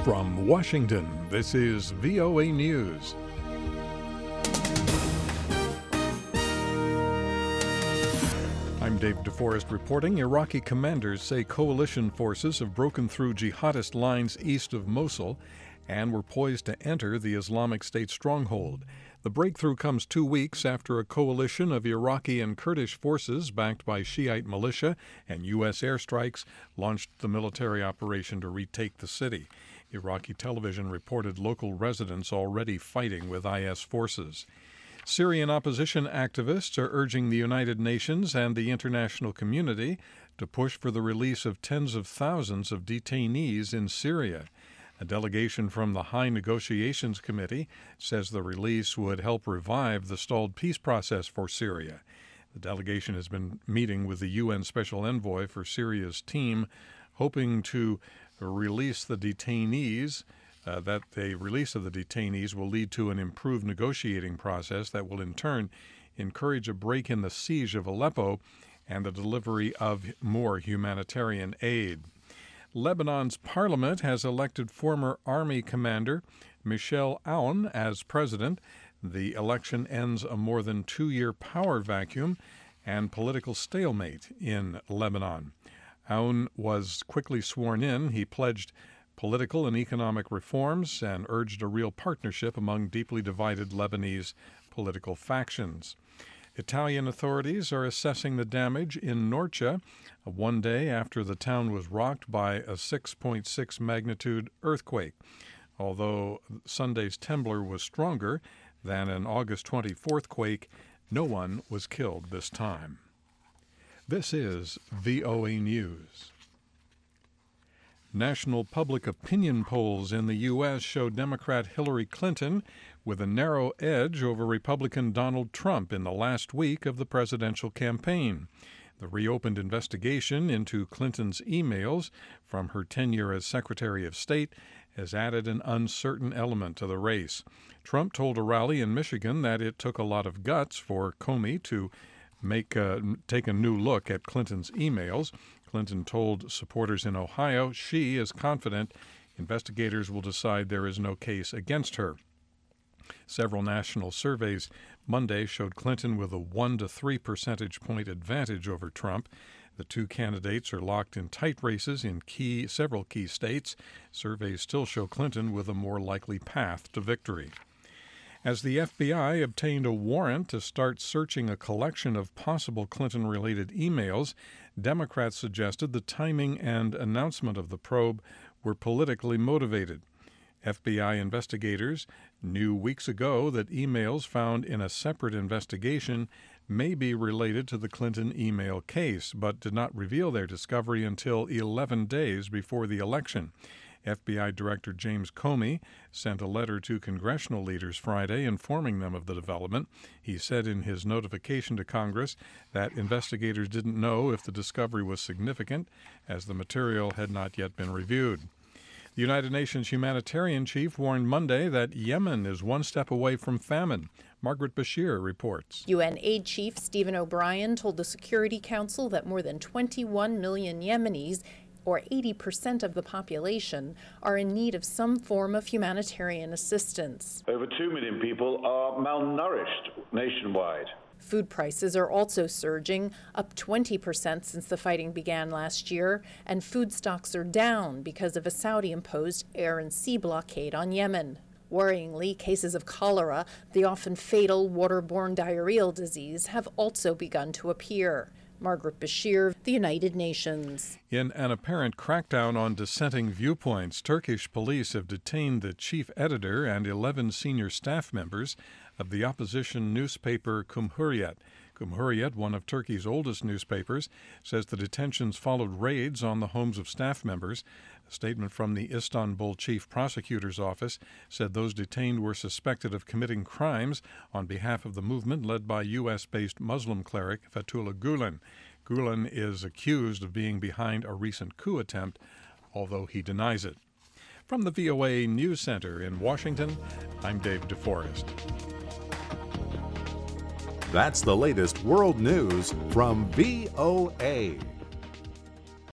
From Washington, this is VOA News. I'm Dave DeForest reporting. Iraqi commanders say coalition forces have broken through jihadist lines east of Mosul and were poised to enter the Islamic State stronghold. The breakthrough comes 2 weeks after a coalition of Iraqi and Kurdish forces backed by Shiite militia and U.S. airstrikes launched the military operation to retake the city. Iraqi television reported local residents already fighting with IS forces. Syrian opposition activists are urging the United Nations and the international community to push for the release of tens of thousands of detainees in Syria. A delegation from the High Negotiations Committee says the release would help revive the stalled peace process for Syria. The delegation has been meeting with the UN Special Envoy for Syria's team, hoping to release the detainees. That the release of the detainees will lead to an improved negotiating process that will in turn encourage a break in the siege of Aleppo and the delivery of more humanitarian aid. Lebanon's parliament has elected former army commander Michel Aoun as president. The election ends a more than 2-year power vacuum and political stalemate in Lebanon. Aoun was quickly sworn in. He pledged political and economic reforms and urged a real partnership among deeply divided Lebanese political factions. Italian authorities are assessing the damage in Norcia, one day after the town was rocked by a 6.6 magnitude earthquake. Although Sunday's tremor was stronger than an August 24th quake, no one was killed this time. This is VOA News. National public opinion polls in the U.S. show Democrat Hillary Clinton with a narrow edge over Republican Donald Trump in the last week of the presidential campaign. The reopened investigation into Clinton's emails from her tenure as Secretary of State has added an uncertain element to the race. Trump told a rally in Michigan that it took a lot of guts for Comey to take a new look at Clinton's emails. Clinton told supporters in Ohio she is confident investigators will decide there is no case against her. Several national surveys Monday showed Clinton with a 1 to 3 percentage point advantage over Trump. The two candidates are locked in tight races in several key states. Surveys still show Clinton with a more likely path to victory. As the FBI obtained a warrant to start searching a collection of possible Clinton-related emails, Democrats suggested the timing and announcement of the probe were politically motivated. FBI investigators knew weeks ago that emails found in a separate investigation may be related to the Clinton email case, but did not reveal their discovery until 11 days before the election. FBI Director James Comey sent a letter to congressional leaders Friday informing them of the development. He said in his notification to Congress that investigators didn't know if the discovery was significant, as the material had not yet been reviewed. The United Nations humanitarian chief warned Monday that Yemen is one step away from famine. Margaret Bashir reports. UN aid chief Stephen O'Brien told the Security Council that more than 21 million Yemenis, or 80% of the population, are in need of some form of humanitarian assistance. Over 2 million people are malnourished nationwide. Food prices are also surging, up 20% since the fighting began last year, and food stocks are down because of a Saudi-imposed air and sea blockade on Yemen. Worryingly, cases of cholera, the often fatal waterborne diarrheal disease, have also begun to appear. Margaret Bashir, the United Nations. In an apparent crackdown on dissenting viewpoints, Turkish police have detained the chief editor and 11 senior staff members of the opposition newspaper Cumhuriyet. Cumhuriyet, one of Turkey's oldest newspapers, says the detentions followed raids on the homes of staff members. A statement from the Istanbul Chief Prosecutor's Office said those detained were suspected of committing crimes on behalf of the movement led by U.S.-based Muslim cleric Fethullah Gulen. Gulen is accused of being behind a recent coup attempt, although he denies it. From the VOA News Center in Washington, I'm Dave DeForest. That's the latest world news from VOA.